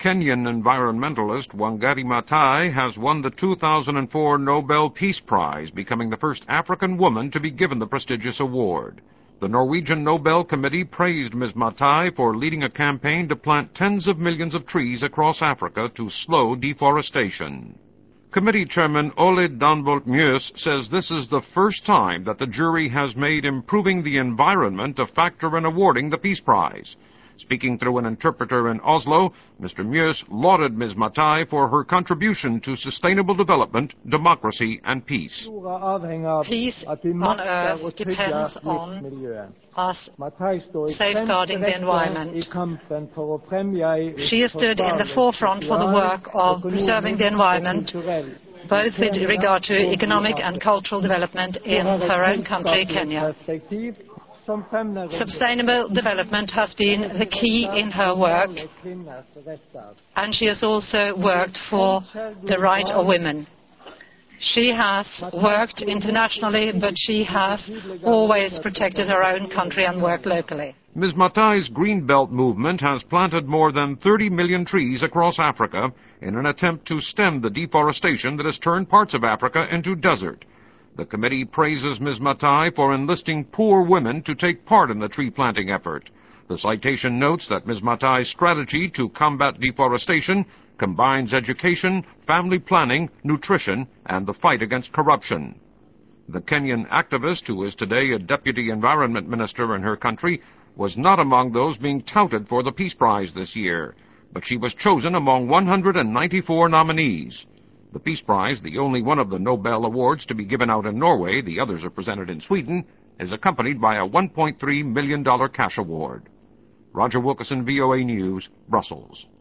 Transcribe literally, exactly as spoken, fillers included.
Kenyan environmentalist Wangari Maathai has won the two thousand four Nobel Peace Prize, becoming the first African woman to be given the prestigious award. The Norwegian Nobel Committee praised Miz Maathai for leading a campaign to plant tens of millions of trees across Africa to slow deforestation. Committee Chairman Ole Danbolt Mjøs says this is the first time that the jury has made improving the environment a factor in awarding the Peace Prize. Speaking through an interpreter in Oslo, Mister Mjøs lauded Miz Maathai for her contribution to sustainable development, democracy, and peace. Peace on earth depends on us safeguarding the environment. She stood in the forefront for the work of preserving the environment, both with regard to economic and cultural development in her own country, Kenya. Sustainable development has been the key in her work, and she has also worked for the right of women. She has worked internationally, but she has always protected her own country and worked locally. Miz Maathai's Green Belt movement has planted more than thirty million trees across Africa in an attempt to stem the deforestation that has turned parts of Africa into desert. The committee praises Miz Maathai for enlisting poor women to take part in the tree-planting effort. The citation notes that Miz Maathai's strategy to combat deforestation combines education, family planning, nutrition, and the fight against corruption. The Kenyan activist, who is today a deputy environment minister in her country, was not among those being touted for the Peace Prize this year, but she was chosen among one hundred ninety-four nominees. The Peace Prize, the only one of the Nobel Awards to be given out in Norway, the others are presented in Sweden, is accompanied by a one point three million dollars cash award. Roger Wilkerson, V O A News, Brussels.